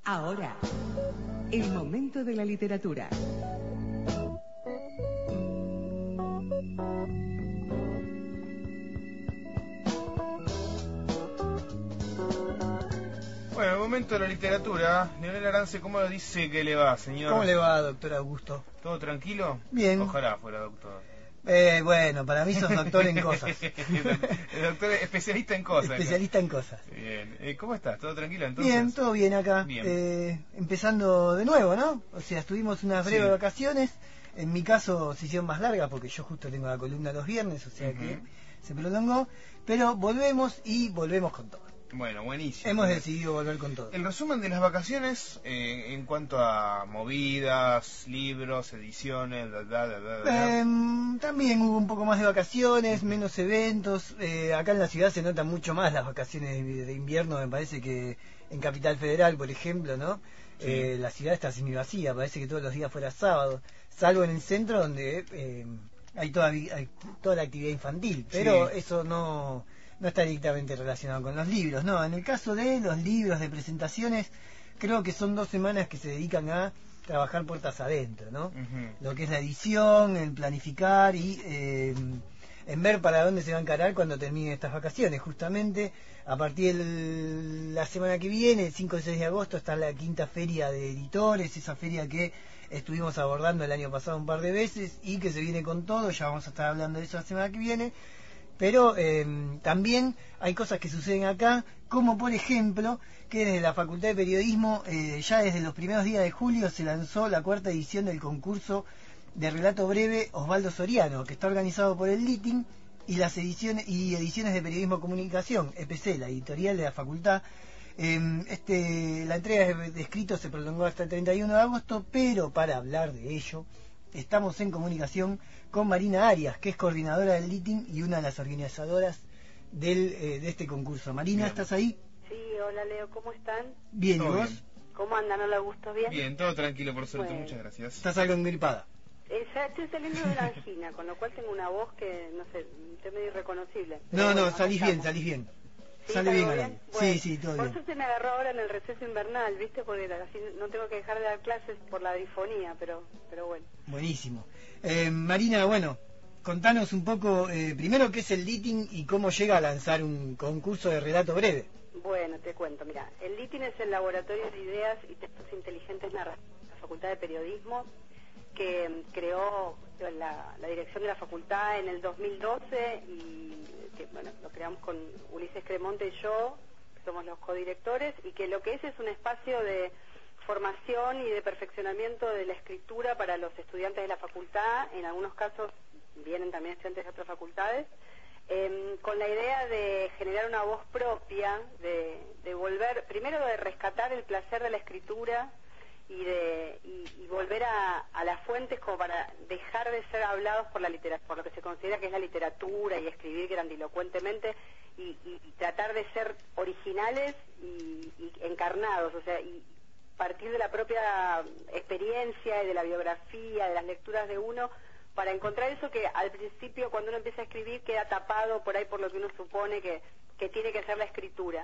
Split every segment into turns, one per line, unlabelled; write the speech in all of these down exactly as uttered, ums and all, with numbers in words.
Ahora, el momento de la literatura.
Bueno, el momento de la literatura. Leonel Arance, ¿cómo dice que le va, señor?
¿Cómo le va, doctor Augusto?
¿Todo tranquilo?
Bien.
Ojalá fuera doctor.
Eh, bueno, para mí sos doctor en cosas.
El doctor es especialista en cosas.
Especialista en cosas.
Bien. Eh, ¿Cómo estás? ¿Todo tranquilo entonces?
Bien, todo bien acá.
Bien.
Eh, empezando de nuevo, ¿no? O sea, estuvimos unas breves
Sí.
vacaciones. En mi caso se hicieron más largas porque yo justo tengo la columna los viernes, o sea
Uh-huh.
que se prolongó. Pero volvemos y volvemos con todo.
Bueno, buenísimo.
Hemos decidido volver con todo.
El resumen de las vacaciones eh, en cuanto a movidas, libros, ediciones, bla, bla, bla, bla, bla.
Eh, también hubo un poco más de vacaciones, menos eventos. Eh, acá en la ciudad se notan mucho más las vacaciones de, de invierno, me parece que en Capital Federal, por ejemplo, ¿no?
Sí.
Eh, la ciudad está semivacía, parece que todos los días fuera sábado, salvo en el centro donde eh, hay, toda, hay toda la actividad infantil, pero
Sí.
eso no, no está directamente relacionado con los libros, ¿no? En el caso de los libros de presentaciones, creo que son dos semanas que se dedican a trabajar puertas adentro, ¿no?
Uh-huh.
Lo que es la edición, el planificar y eh, en ver para dónde se va a encarar cuando terminen estas vacaciones. Justamente a partir de la semana que viene, el cinco y seis de agosto, está la quinta feria de editores, esa feria que estuvimos abordando el año pasado un par de veces y que se viene con todo. Ya vamos a estar hablando de eso la semana que viene. Pero eh, también hay cosas que suceden acá, como por ejemplo que desde la Facultad de Periodismo, eh, ya desde los primeros días de julio se lanzó la cuarta edición del concurso de relato breve Osvaldo Soriano, que está organizado por el LITIN y las ediciones y ediciones de Periodismo Comunicación, E P C, la editorial de la facultad. Eh, este, la entrega de, de escritos se prolongó hasta el treinta y uno de agosto, pero para hablar de ello estamos en comunicación con Marina Arias, que es coordinadora del LITIN y una de las organizadoras del, eh, de este concurso. Marina,
Bien.
¿estás ahí?
Sí, hola Leo, ¿cómo están?
Bien, ¿y
Todo
vos?
bien.
¿Cómo andan? Hola Augusto, ¿bien?
Bien, todo tranquilo por suerte,
Bueno.
muchas gracias.
¿Estás algo engripada?
Eh, ya estoy saliendo de la angina, con lo cual tengo una voz que, no sé, estoy medio irreconocible. Pero
No,
bueno,
no,
acá
salís bien,
estamos.
salís bien.
¿Sí,
Sale bien,
salgo
al aire.
Bueno,
Sí, sí, todo
por
bien.
suerte me agarró ahora en el receso invernal, ¿viste? Porque así no tengo que dejar de dar clases por la difonía, pero pero bueno.
Buenísimo. Eh, Marina, bueno, contanos un poco, eh, primero, qué es el LITIN y cómo llega a lanzar un concurso de relato breve.
Bueno, te cuento, mira, el LITIN es el Laboratorio de Ideas y Textos Inteligentes Narrativos de la Facultad de Periodismo, que mm, creó la, la dirección de la facultad en el dos mil doce y que, bueno, lo creamos con Ulises Cremonte y yo, que somos los codirectores, y que lo que es es un espacio de formación y de perfeccionamiento de la escritura para los estudiantes de la facultad. En algunos casos vienen también estudiantes de otras facultades, eh, con la idea de generar una voz propia, de, de volver, primero de rescatar el placer de la escritura y de y, y volver a, a las fuentes como para dejar de ser hablados por la litera, por lo que se considera que es la literatura y escribir grandilocuentemente y, y, y tratar de ser originales y, y encarnados, o sea, y partir de la propia experiencia y de la biografía, de las lecturas de uno, para encontrar eso que al principio cuando uno empieza a escribir queda tapado por ahí por lo que uno supone que, que tiene que ser la escritura.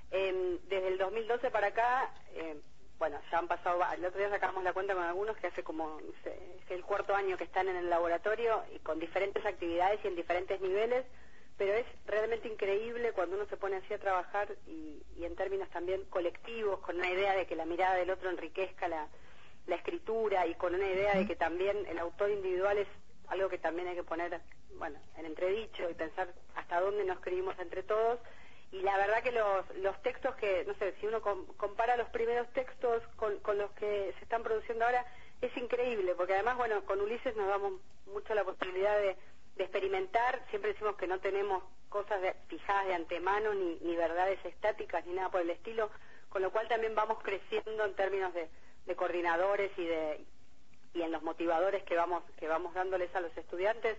Eh, desde el dos mil doce para acá, eh, bueno, ya han pasado, el otro día sacamos la cuenta con algunos que hace como, no sé, es el cuarto año que están en el laboratorio y con diferentes actividades y en diferentes niveles, pero es realmente increíble cuando uno se pone así a trabajar y, y en términos también colectivos, con una idea de que la mirada del otro enriquezca la, la escritura y con una idea de que también el autor individual es algo que también hay que poner, bueno, en entredicho y pensar hasta dónde nos escribimos entre todos. Y la verdad que los, los textos que, no sé, si uno com, compara los primeros textos con, con los que se están produciendo ahora, es increíble, porque además, bueno, con Ulises nos damos mucho la posibilidad de, de experimentar. Siempre decimos que no tenemos cosas de, fijadas de antemano, ni, ni verdades estáticas, ni nada por el estilo, con lo cual también vamos creciendo en términos de, de coordinadores y de y en los motivadores que vamos que vamos dándoles a los estudiantes.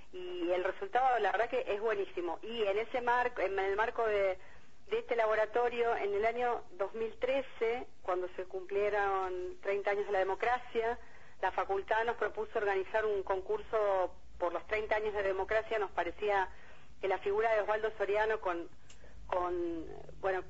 Y el resultado, la verdad que es buenísimo. Y en ese marco, en el marco de, de este laboratorio, en el año dos mil trece, cuando se cumplieron treinta años de la democracia, la facultad nos propuso organizar un concurso por los treinta años de democracia. Nos parecía que la figura de Osvaldo Soriano con, con bueno,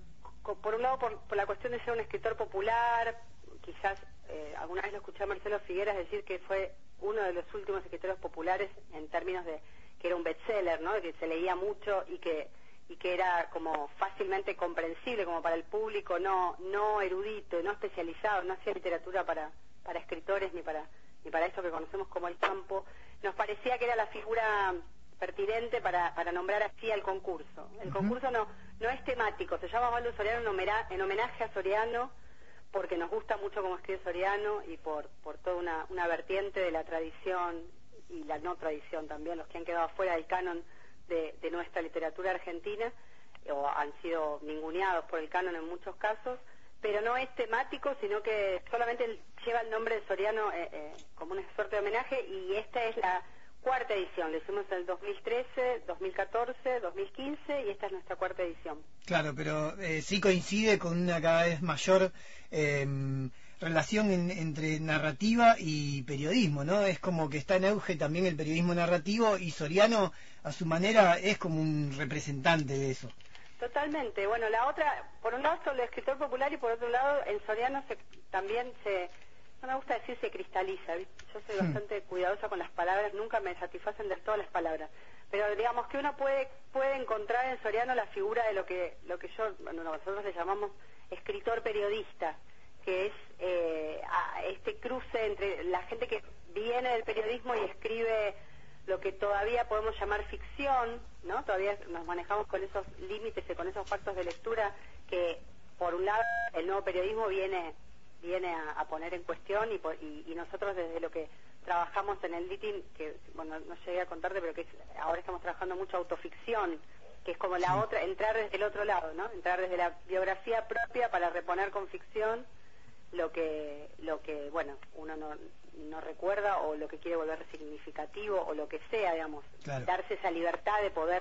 por un lado por, por la cuestión de ser un escritor popular, quizás eh, alguna vez lo escuché a Marcelo Figueras decir que fue uno de los últimos escritores populares en términos de que era un bestseller, ¿no? Que se leía mucho y que y que era como fácilmente comprensible como para el público no no erudito, no especializado, no hacía literatura para para escritores ni para ni para esto que conocemos como el campo. Nos parecía que era la figura pertinente para, para nombrar así al concurso. El uh-huh. concurso no no es temático, se llama Osvaldo Soriano en, homera, en homenaje a Soriano, porque nos gusta mucho cómo escribe Soriano y por, por toda una, una vertiente de la tradición y la no tradición también, los que han quedado fuera del canon de, de nuestra literatura argentina, o han sido ninguneados por el canon en muchos casos, pero no es temático, sino que solamente lleva el nombre de Soriano eh, eh, como una suerte de homenaje, y esta es la cuarta edición. Lo hicimos en el dos mil trece, dos mil catorce, dos mil quince y esta es nuestra cuarta edición.
Claro, pero eh, sí coincide con una cada vez mayor eh, relación en, entre narrativa y periodismo, ¿no? Es como que está en auge también el periodismo narrativo y Soriano, a su manera, es como un representante de eso.
Totalmente. Bueno, la otra, por un lado, el escritor popular y por otro lado, en Soriano se, también se... No me gusta decir se cristaliza, ¿viste? Yo soy bastante cuidadosa con las palabras, nunca me satisfacen de todas las palabras, pero digamos que uno puede puede encontrar en Soriano la figura de lo que lo que yo, bueno, nosotros le llamamos escritor periodista, que es eh, a este cruce entre la gente que viene del periodismo y escribe lo que todavía podemos llamar ficción, ¿no? Todavía nos manejamos con esos límites y con esos pactos de lectura que, por un lado, el nuevo periodismo viene viene a, a poner en cuestión y, y, y nosotros desde lo que trabajamos en el Litin, que bueno, no llegué a contarte, pero que es, ahora estamos trabajando mucho autoficción, que es como la sí. otra, entrar desde el otro lado, ¿no? Entrar desde la biografía propia para reponer con ficción lo que, lo que bueno, uno no, no recuerda o lo que quiere volver significativo o lo que sea, digamos, claro. Darse esa libertad de poder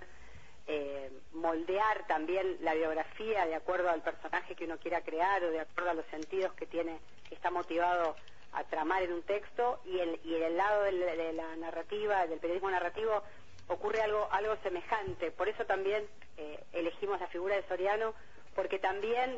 Eh, moldear también la biografía de acuerdo al personaje que uno quiera crear o de acuerdo a los sentidos que tiene, que está motivado a tramar en un texto, y el, y en el lado de la, de la narrativa, del periodismo narrativo, ocurre algo algo semejante. Por eso también eh, elegimos la figura de Soriano, porque también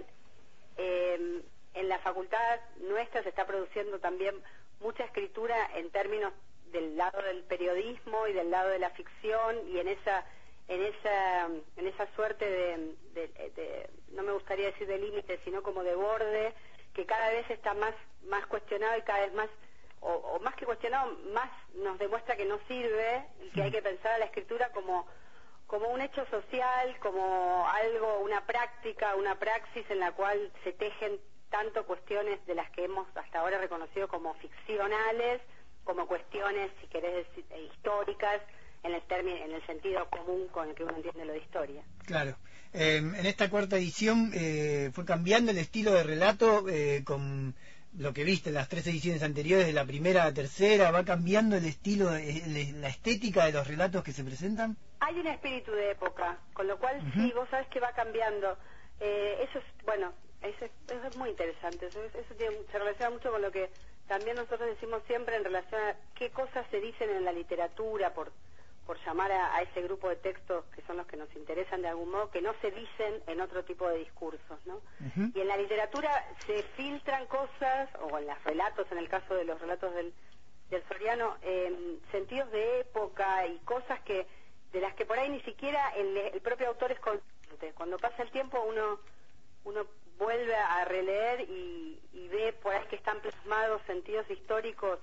eh, en la facultad nuestra se está produciendo también mucha escritura en términos del lado del periodismo y del lado de la ficción, y en esa en esa en esa suerte de, de, de no me gustaría decir de límite, sino como de borde, que cada vez está más más cuestionado y cada vez más, o, o más que cuestionado, más nos demuestra que no sirve y que hay que pensar a la escritura como como un hecho social, como algo, una práctica, una praxis en la cual se tejen tanto cuestiones de las que hemos hasta ahora reconocido como ficcionales, como cuestiones, si querés decir, históricas, en el término, en el sentido común con el que uno entiende lo de historia.
Claro. Eh, en esta cuarta edición eh, fue cambiando el estilo de relato eh, con lo que viste en las tres ediciones anteriores, de la primera a la tercera, ¿va cambiando el estilo, eh, la estética de los relatos que se presentan?
Hay un espíritu de época, con lo cual uh-huh. sí, vos sabés que va cambiando. Eh, eso es, bueno, eso es, eso es muy interesante, eso, eso tiene, se relaciona mucho con lo que también nosotros decimos siempre en relación a qué cosas se dicen en la literatura, por por llamar a, a ese grupo de textos que son los que nos interesan de algún modo, que no se dicen en otro tipo de discursos, ¿no? Uh-huh. Y en la literatura se filtran cosas, o en los relatos, en el caso de los relatos del, del Soriano, eh, sentidos de época y cosas que de las que por ahí ni siquiera el, el propio autor es consciente. Cuando pasa el tiempo uno uno vuelve a releer y, y ve por ahí que están plasmados sentidos históricos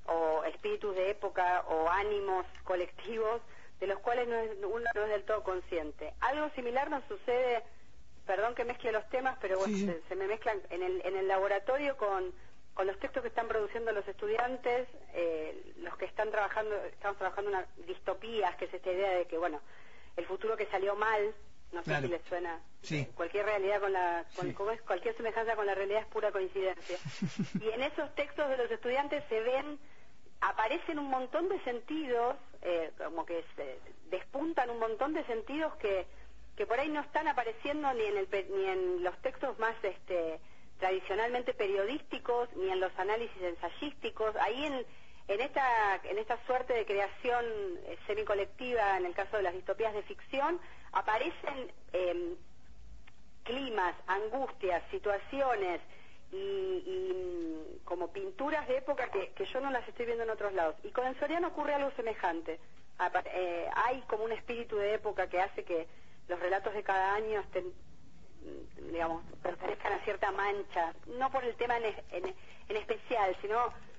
o espíritus de época o ánimos colectivos de los cuales no es, uno no es del todo consciente. Algo similar nos sucede, perdón que mezcle los temas, pero bueno, sí. se, se me mezclan en el, en el laboratorio con, con los textos que están produciendo los estudiantes, eh, los que están trabajando, estamos trabajando una distopía, que es esta idea de que, bueno, el futuro que salió mal, no claro. sé si les suena,
sí.
cualquier realidad con la, con,
sí.
como es, cualquier semejanza con la realidad es pura coincidencia. Y en esos textos de los estudiantes se ven, aparecen un montón de sentidos, eh, como que se despuntan un montón de sentidos que, que por ahí no están apareciendo ni en el, ni en los textos más este, tradicionalmente periodísticos, ni en los análisis ensayísticos. Ahí en, en esta en esta suerte de creación eh, semicolectiva, en el caso de las distopías de ficción, aparecen eh, climas, angustias, situaciones y, y como pinturas de época que, que yo no las estoy viendo en otros lados. Y con el Soriano ocurre algo semejante. Apa- eh, hay como un espíritu de época que hace que los relatos de cada año estén, digamos, pertenezcan a cierta mancha, no por el tema en, en, en especial, sino,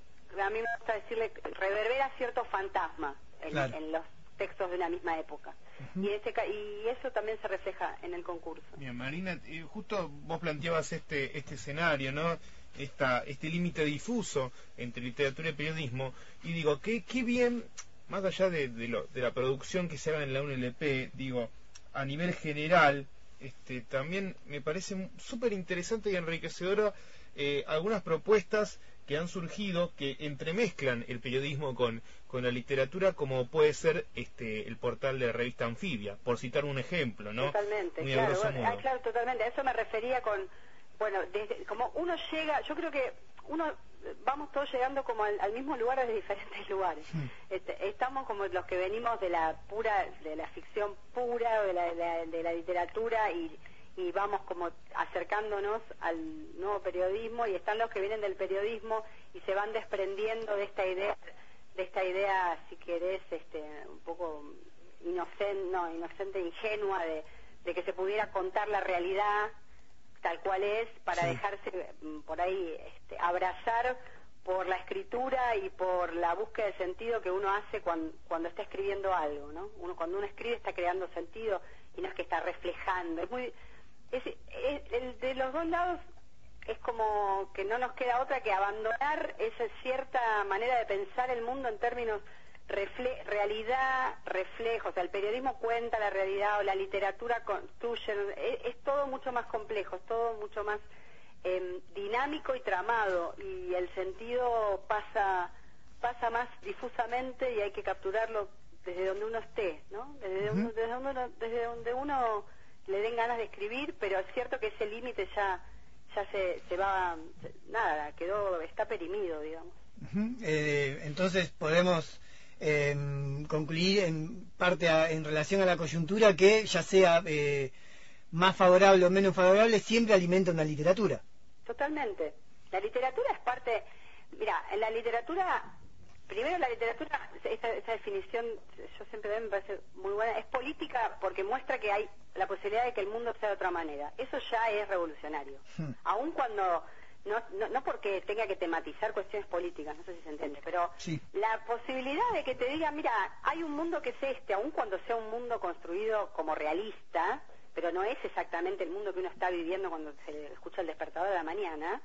a mí me gusta decirle, reverbera cierto fantasma en,
Claro.
en los textos de una misma época. Uh-huh. y, ese, y eso también se refleja en el concurso.
Bien, Marina, eh, justo vos planteabas este este escenario, ¿no? Esta, este límite difuso entre literatura y periodismo, y digo, qué, qué bien, más allá de, de, lo, de la producción que se haga en la U N L P, digo, a nivel general, este también me parece súper interesante y enriquecedora eh, algunas propuestas que han surgido que entremezclan el periodismo con, con la literatura, como puede ser este el portal de la revista Anfibia, por citar un ejemplo, ¿no?
Totalmente,
Muy
claro,
a grosso
bueno,
modo.
ah, claro, totalmente. A eso me refería con, bueno, desde, como uno llega, yo creo que uno, vamos todos llegando como al, al mismo lugar desde diferentes lugares. Sí. Este, estamos como los que venimos de la pura, de la ficción pura, de la, de la, de la literatura y y vamos como acercándonos al nuevo periodismo, y están los que vienen del periodismo y se van desprendiendo de esta idea, de esta idea, si querés, este, un poco inocente, no, inocente, ingenua, de, de que se pudiera contar la realidad tal cual es, para sí. dejarse por ahí este, abrazar por la escritura y por la búsqueda de sentido que uno hace cuando, cuando está escribiendo algo, ¿no? Uno, cuando uno escribe está creando sentido y no es que está reflejando. Es muy Es, es, el de los dos lados es como que no nos queda otra que abandonar esa cierta manera de pensar el mundo en términos refle realidad, reflejo. O sea, el periodismo cuenta la realidad o la literatura construye. Es, es todo mucho más complejo, es todo mucho más eh, dinámico y tramado, y el sentido pasa pasa más difusamente y hay que capturarlo desde donde uno esté, ¿no? Desde, uh-huh. uno, desde, donde, uno, desde donde uno le den ganas de escribir, pero es cierto que ese límite ya ya se, se va, nada, quedó, está perimido, digamos.
Uh-huh. Eh, entonces podemos eh, concluir en parte a, en relación a la coyuntura que ya sea eh, más favorable o menos favorable, siempre alimenta una literatura.
Totalmente. La literatura es parte, mira, en la literatura, primero la literatura, esa, esa definición, yo siempre me parece muy buena, es política porque muestra que hay la posibilidad de que el mundo sea de otra manera. Eso ya es revolucionario. Hmm. Aun cuando, no, no, no porque tenga que tematizar cuestiones políticas, no sé si se entiende, pero sí. La posibilidad de que te diga, mira, hay un mundo que es este, aun cuando sea un mundo construido como realista, pero no es exactamente el mundo que uno está viviendo cuando se escucha el despertador de la mañana,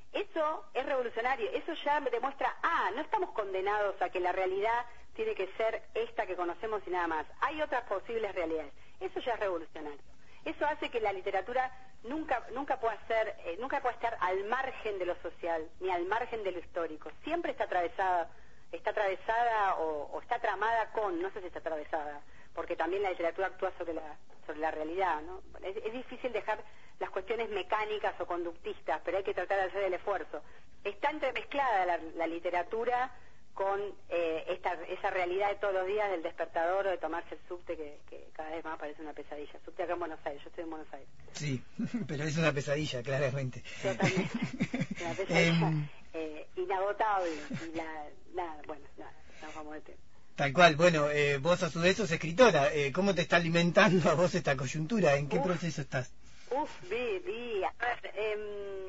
eso es revolucionario. Eso ya demuestra, ah, no estamos condenados a que la realidad tiene que ser esta que conocemos y nada más. Hay otras posibles realidades. Eso ya es revolucionario. Eso hace que la literatura nunca nunca pueda ser, eh, nunca pueda estar al margen de lo social, ni al margen de lo histórico. Siempre está atravesada, está atravesada o, o está tramada con, no sé si está atravesada, porque también la literatura actúa sobre la sobre la realidad, ¿no? Es, es difícil dejar las cuestiones mecánicas o conductistas, pero hay que tratar de hacer el esfuerzo. Está entremezclada la, la literatura con eh, esta, esa realidad de todos los días del despertador o de tomarse el subte, que, que cada vez más parece una pesadilla. Subte acá en Buenos Aires, yo estoy en Buenos Aires.
Sí, pero es una pesadilla, claramente.
Totalmente. Una pesadilla eh, inagotable. Y la, nada, bueno, nada, nos vamos de tema.
Tal cual, bueno, eh, vos a su vez sos escritora. Eh, ¿Cómo te está alimentando a vos esta coyuntura? ¿En qué uf, proceso estás?
Uf, vi, vi. A ver, eh,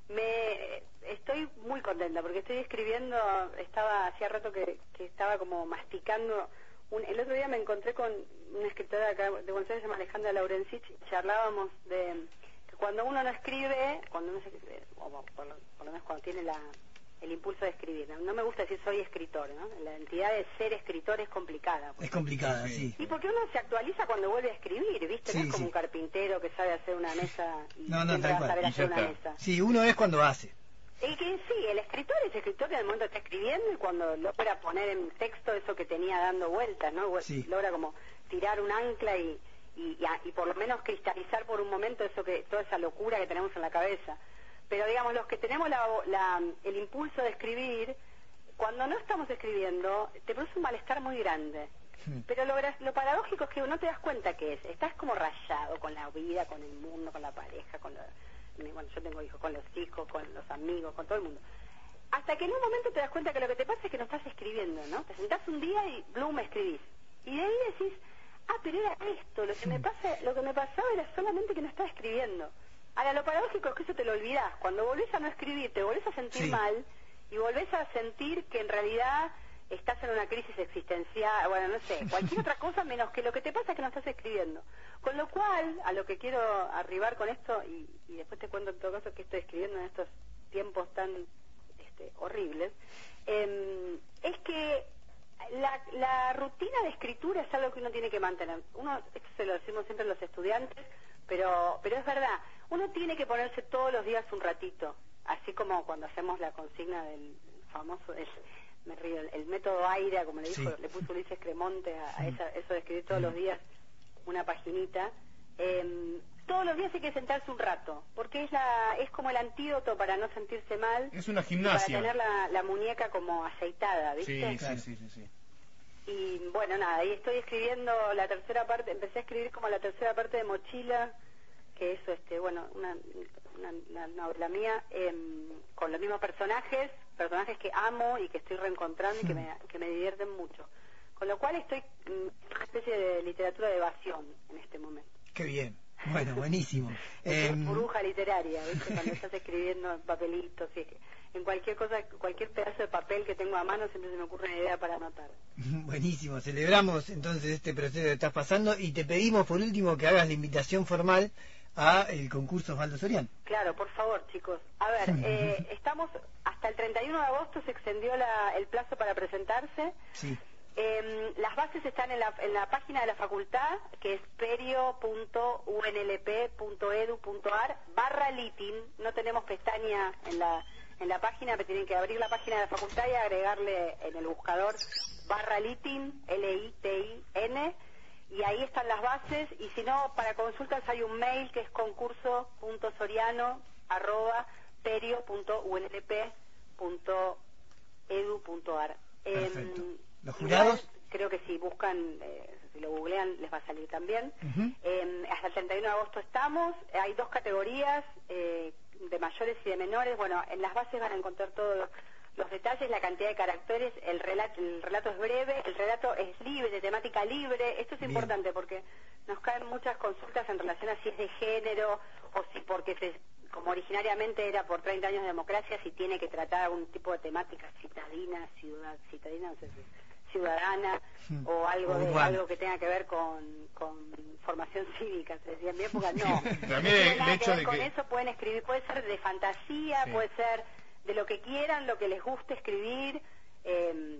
me estoy muy contenta porque estoy escribiendo, estaba hacía rato que, que estaba como masticando. Un, el otro día me encontré con una escritora acá de Buenos Aires, se llama Alejandra Laurencich, y charlábamos de que cuando uno no escribe, cuando uno se escribe, o por lo, por lo menos cuando tiene la el impulso de escribir, ¿no? No me gusta decir soy escritor, ¿no? La entidad de ser escritor es complicada.
Es complicada, sí.
Y porque uno se actualiza cuando vuelve a escribir, ¿viste? Sí, no es como sí. un carpintero que sabe hacer una mesa y
no, no,
siempre va a saber
y
hacer una mesa.
Sí, uno es cuando hace.
El que sí, el escritor es escritor en el momento que está escribiendo y cuando logra poner en texto eso que tenía dando vueltas, ¿no? Sí. Logra como tirar un ancla y, y, y, y por lo menos cristalizar por un momento eso que toda esa locura que tenemos en la cabeza. Pero digamos, los que tenemos la, la, el impulso de escribir, cuando no estamos escribiendo, te produce un malestar muy grande. Pero lo, gra- lo paradójico es que no te das cuenta que es. Estás como rayado con la vida, con el mundo, con la pareja, con los... Bueno, yo tengo hijos, con los hijos, con los amigos, con todo el mundo. Hasta que en un momento te das cuenta que lo que te pasa es que no estás escribiendo, ¿no? Te sentás un día y Bloom escribís. Y de ahí decís, ah, pero era esto, lo que me pasa, lo que me pasaba era solamente que no estaba escribiendo. Ahora, lo paradójico es que eso te lo olvidás. Cuando volvés a no escribir, te volvés a sentir
sí.
mal y volvés a sentir que en realidad estás en una crisis existencial, bueno, no sé, cualquier otra cosa menos que lo que te pasa es que no estás escribiendo. Con lo cual, a lo que quiero arribar con esto, y, y después te cuento en todo caso que estoy escribiendo en estos tiempos tan este, horribles, eh, es que la, la rutina de escritura es algo que uno tiene que mantener. Uno, esto se lo decimos siempre a los estudiantes, pero, pero es verdad, uno tiene que ponerse todos los días un ratito, así como cuando hacemos la consigna del famoso... El, me río, el, el método AIRA, como le dijo, sí. le puso Ulises Cremonte a, a esa, eso de escribir todos los días una paginita. Eh, todos los días hay que sentarse un rato, porque es la es como el antídoto para no sentirse mal.
Es una gimnasia.
Para tener la, la muñeca como aceitada, ¿viste?
Sí, claro. sí, sí, sí, sí.
Y bueno, nada, ahí estoy escribiendo la tercera parte, empecé a escribir como la tercera parte de Mochila, que eso, este, bueno, una, una, una novela mía, eh, con los mismos personajes, personajes que amo y que estoy reencontrando y que me, que me divierten mucho. Con lo cual estoy en una especie de literatura de evasión en este momento.
Qué bien. Bueno, buenísimo.
Es
eh,
burbuja literaria, ¿viste? Cuando estás escribiendo en papelitos, y en cualquier cosa, cualquier pedazo de papel que tengo a mano siempre se me ocurre una idea para anotar.
Buenísimo. Celebramos entonces este proceso que estás pasando y te pedimos por último que hagas la invitación formal a el concurso Osvaldo Soriano.
Claro, por favor, chicos. A ver, eh, estamos hasta el treinta y uno de agosto se extendió la, el plazo para presentarse.
Sí.
Eh, las bases están en la, en la página de la facultad, que es perio punto u n l p punto edu punto a r barra litin. No tenemos pestaña en la en la página, pero tienen que abrir la página de la facultad y agregarle en el buscador barra litin, L I T I N, y ahí están las bases. Y si no, para consultas hay un mail que es concurso punto soriano arroba perio punto u n l p punto edu punto a r.
Perfecto.
Eh,
¿Los jurados?
Igual, creo que si buscan, eh, si lo googlean, les va a salir también.
Uh-huh.
Eh, hasta el treinta y uno de agosto estamos. Hay dos categorías, eh, de mayores y de menores. Bueno, en las bases van a encontrar todos los, los detalles, la cantidad de caracteres. El relato, el relato es breve, el relato es libre, de temática libre. Esto es Bien. importante porque nos caen muchas consultas en relación a si es de género o si porque se... como originariamente era por treinta años de democracia, si tiene que tratar algún tipo de temática citadina, ciudad, citadina, no sé si ciudadana, mm. o algo de, algo que tenga que ver con, con formación cívica, se decía en mi época, no.
También el, el hecho de
con
que...
eso pueden escribir, puede ser de fantasía, sí. puede ser de lo que quieran, lo que les guste escribir. Eh,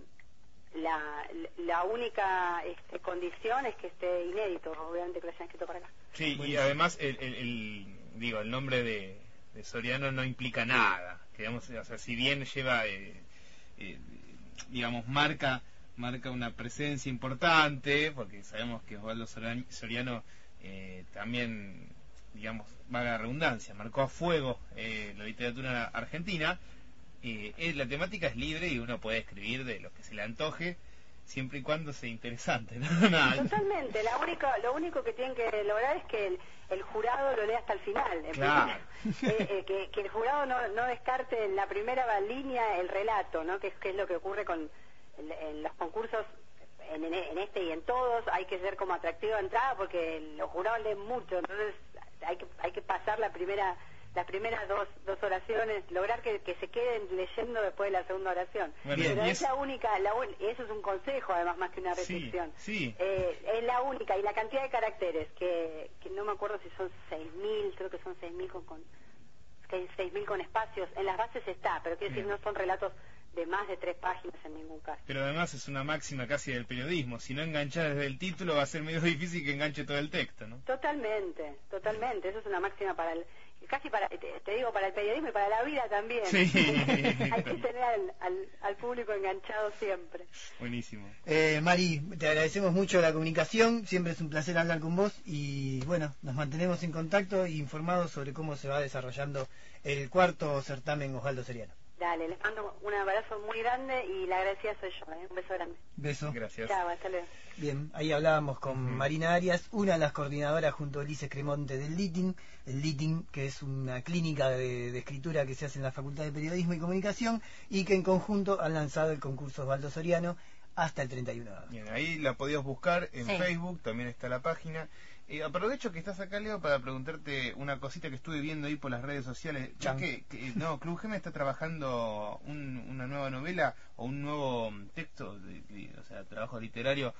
la, la única este, condición es que esté inédito, obviamente que lo hayan escrito para acá.
Sí, bueno, y además el, el, el digo el nombre de, de Soriano no implica nada, que digamos, o sea, si bien lleva eh, eh, digamos marca marca una presencia importante, porque sabemos que Osvaldo Soriano eh, también, digamos, valga la redundancia, marcó a fuego eh, la literatura argentina. Eh, eh, la temática es libre y uno puede escribir de lo que se le antoje, siempre y cuando sea interesante, ¿no? Nada.
Totalmente, la única, lo único que tienen que lograr es que el, el jurado lo lea hasta el final.
Claro.
eh, eh, que, que el jurado no, no descarte en la primera línea el relato, ¿no? Que es, que es lo que ocurre con en, en los concursos, en, en este y en todos, hay que ser como atractivo de entrada porque los jurados leen mucho, entonces hay que, hay que pasar la primera... las primeras dos dos oraciones, lograr que, que se queden leyendo después de la segunda oración.
Bueno,
pero es,
es
la única, la un... eso es un consejo además más que una restricción.
Sí, sí.
Eh, es la única, y la cantidad de caracteres, que, que no me acuerdo si son seis mil, creo que son seis mil con, con, seis mil con espacios, en las bases está, pero quiero decir, no son relatos de más de tres páginas en ningún caso.
Pero además es una máxima casi del periodismo, si no enganchás desde el título va a ser medio difícil que enganche todo el texto, ¿no?
Totalmente, totalmente, eso es una máxima para el... casi para, te, te digo, para el periodismo y para la vida también.
Sí.
Hay que tener al, al, al público enganchado siempre.
Buenísimo.
Eh, Mari, te agradecemos mucho la comunicación, siempre es un placer hablar con vos y bueno, nos mantenemos en contacto e informados sobre cómo se va desarrollando el cuarto certamen Osvaldo Soriano.
Dale, les mando un abrazo muy grande y la agradecida soy yo, ¿eh? Un beso grande.
Beso.
Gracias.
Chao, hasta luego.
Bien, ahí hablábamos con
Ujú.
Marina Arias, una de las coordinadoras junto a Ulises Cremonte del LITIN, el LITIN que es una clínica de, de escritura que se hace en la Facultad de Periodismo y Comunicación y que en conjunto han lanzado el concurso Osvaldo Soriano hasta el treinta y uno de agosto.
Bien, ahí la podías buscar en
Sí.
Facebook, también está la página. Eh, aprovecho que estás acá, Leo, para preguntarte una cosita que estuve viendo ahí por las redes sociales.
Chan.
Que, que, no, Club Gem está trabajando un- una nueva novela o un nuevo texto, de, de- o sea, trabajo literario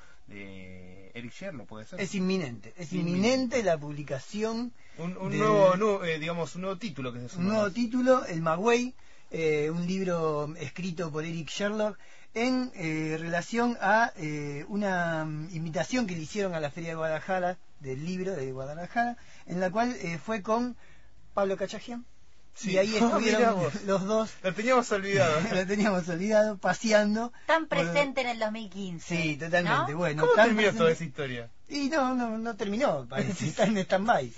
de Eric Sherlock, ¿puede ser?
Es inminente, es
Inminente.
inminente la publicación,
un un
de-
nuevo, nu- eh, digamos, un nuevo título que se suma
un nuevo
más.
título, El Magüey, eh, un libro escrito por Eric Sherlock en eh, relación a eh, una mm, invitación que le hicieron a la Feria de Guadalajara, del libro de Guadalajara, en la cual eh, fue con Pablo Cachajian.
Sí.
Y ahí
Ah, mirá
estuvieron
vos.
los dos,
Lo teníamos olvidado.
lo teníamos olvidado, paseando.
Tan
por-
presente en el dos mil quince.
Sí, totalmente.
¿no?
Bueno,
¿Cómo
tan
terminó
presente-
toda esa historia?
Y no, no, no terminó, parece, está en stand-by.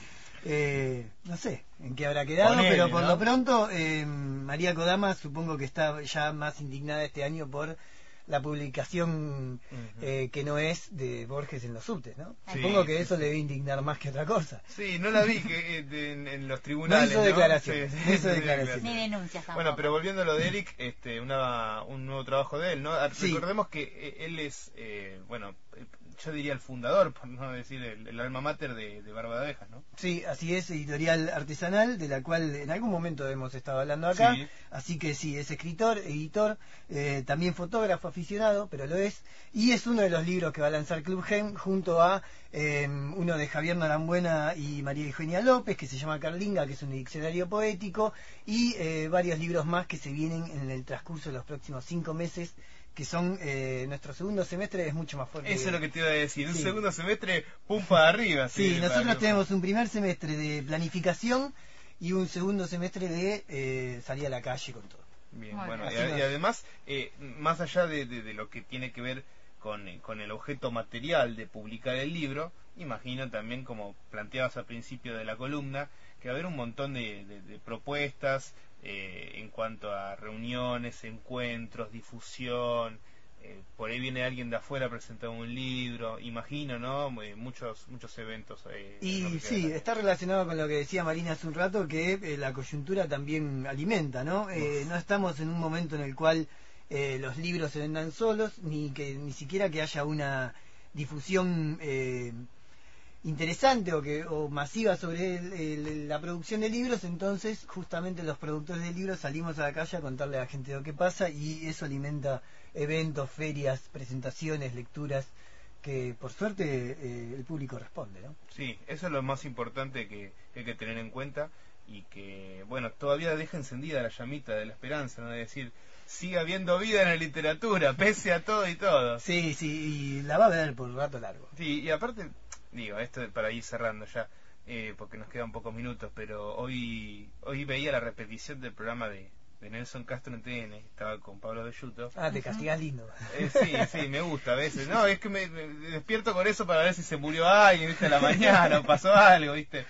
Eh, no sé en qué habrá quedado,
Ponele,
pero por
¿no?
lo pronto eh, María Kodama supongo que está ya más indignada este año por la publicación eh, que no es de Borges en los subtes, ¿no?
Sí,
Supongo que
sí,
eso
sí.
le debe indignar más que otra cosa.
Sí, no la vi que, eh, de- en, en los tribunales.
No hizo declaraciones,
Sí,
no
sí,
hizo
sí,
declaraciones.
Ni denuncias tampoco.
Bueno, pero volviendo a lo de Eric, este, una, un nuevo trabajo de él, ¿no? Ah,
Sí.
Recordemos que eh, él es, eh, bueno, eh, yo diría el fundador, por no decir el, el alma mater de, de Barba de Abejas, ¿no?
Sí, así es, editorial artesanal, de la cual en algún momento hemos estado hablando acá.
Sí.
Así que sí, es escritor, editor, eh, también fotógrafo aficionado, pero lo es. Y es uno de los libros que va a lanzar Club Gem junto a eh, uno de Javier Norambuena y María Eugenia López, que se llama Carlinga, que es un diccionario poético, y eh, varios libros más que se vienen en el transcurso de los próximos cinco meses, que son eh, nuestro segundo semestre es mucho más fuerte.
Eso es lo que te iba a decir, un
Sí.
segundo semestre, pum para arriba.
Sí,
para
nosotros
que-
tenemos un primer semestre de planificación y un segundo semestre de eh, salir a la calle con todo.
Bien,
Muy
bueno, y,
bien.
a- y además, eh, más allá de, de- de lo que tiene que ver con, eh, con el objeto material de publicar el libro, imagino también, como planteabas al principio de la columna, que va a haber un montón de, de- de propuestas eh, en cuanto a reuniones, encuentros, difusión. Eh, por ahí viene alguien de afuera a presentar un libro, imagino, ¿no? Eh, muchos muchos eventos. Eh, en lo
Y
que queda
sí,
del año.
está relacionado con lo que decía Marina hace un rato, que eh, la coyuntura también alimenta, ¿no? Eh, no estamos en un momento en el cual eh, los libros se vendan solos, ni que ni siquiera que haya una difusión eh, interesante o que o masiva sobre el- el- la producción de libros. Entonces justamente los productores de libros salimos a la calle a contarle a la gente lo que pasa y eso alimenta eventos, ferias, presentaciones, lecturas, que por suerte eh, el público responde, ¿no?
Sí, eso es lo más importante que, que hay que tener en cuenta y que, bueno, todavía deja encendida la llamita de la esperanza, ¿no? De decir, sigue habiendo vida en la literatura, pese a todo y todo.
Sí, sí, y la va a ver por rato largo.
Sí, y aparte, digo, esto para ir cerrando ya, eh, porque nos quedan pocos minutos, pero hoy hoy veía la repetición del programa de, de Nelson Castro en T N, estaba con Pablo de Yuto.
Ah, te castigas lindo.
Eh, sí, sí, me gusta a veces. No, es que me, me despierto con eso para ver si se murió alguien, viste, a la mañana o pasó algo, viste.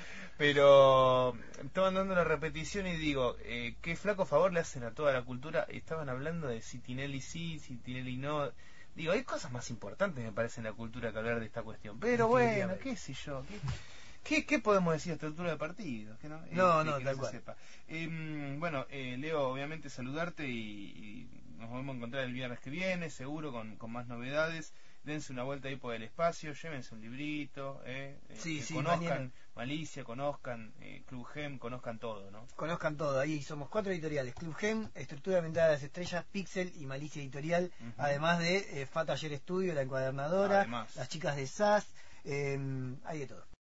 Pero estaban dando la repetición y digo, eh, qué flaco favor le hacen a toda la cultura. Estaban hablando de si Tinelli sí, si Tinelli no. Digo, hay cosas más importantes, me parece, en la cultura que hablar de esta cuestión. Pero bueno, qué sé yo, qué, qué, qué podemos decir a esta altura de partido. Que no, Eh,
No,
que-
no,
que
tal
se
cual.
sepa. Eh, bueno, eh, Leo, obviamente saludarte y, y nos volvemos a encontrar el viernes que viene, seguro, con, con más novedades. Dense una vuelta ahí por el espacio, llévense un librito, eh, eh,
Sí,
que
sí,
conozcan
mañana.
Malicia, conozcan eh, Club Gem, conozcan todo, ¿no?
Conozcan todo, ahí somos cuatro editoriales: Club Gem, Estructura Mental de las Estrellas, Pixel y Malicia Editorial,
Ujú.
además de eh, Fat Taller Estudio, La Encuadernadora,
Además.
las chicas de S A S, eh, hay de todo.